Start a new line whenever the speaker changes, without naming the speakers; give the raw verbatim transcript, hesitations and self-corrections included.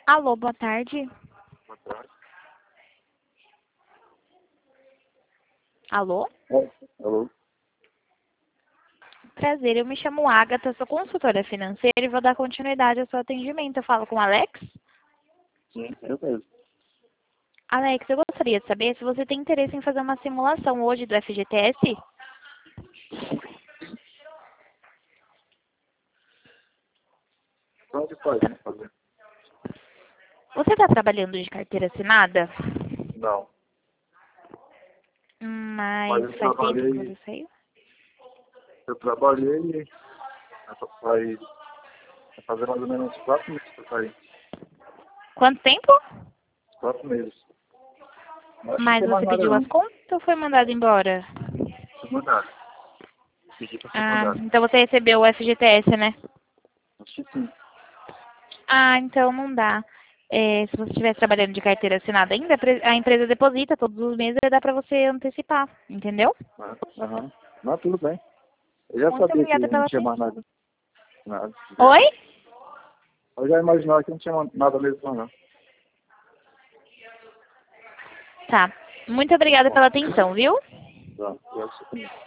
Alô, boa tarde.
Boa tarde.
Alô?
É, alô?
Prazer, eu me chamo Agatha, sou consultora financeira e vou dar continuidade ao seu atendimento. Eu falo com o Alex?
Sim, eu mesmo.
Alex, eu gostaria de saber se você tem interesse em fazer uma simulação hoje do F G T S.
Pode, pode fazer.
Você está trabalhando de carteira assinada?
Não.
Mas
Mas eu
faz tempo que
trabalhei,
você saiu?
eu trabalhei, vai vai fazer mais ou menos uns quatro meses que eu saí.
Quanto tempo?
Quatro meses. Acho que
Mas
tem mais
você
nada
pediu
não.
as contas ou foi mandado embora?
Se mandar. Pedi pra ser
Ah,
mandado.
então você recebeu o F G T S, né?
Acho que sim.
Ah, então não dá. É, se você estivesse trabalhando de carteira assinada ainda, a empresa deposita todos os meses e dá para você antecipar, entendeu?
Ah, Aham. Não, tudo bem. Eu já
Muito
sabia que
obrigada
não
pela
tinha
atenção.
mais nada. Nada.
Oi?
Eu já imaginava que não tinha nada mesmo, não.
Tá. Muito obrigada
Bom,
pela atenção, viu?
tá. Eu acho que sim.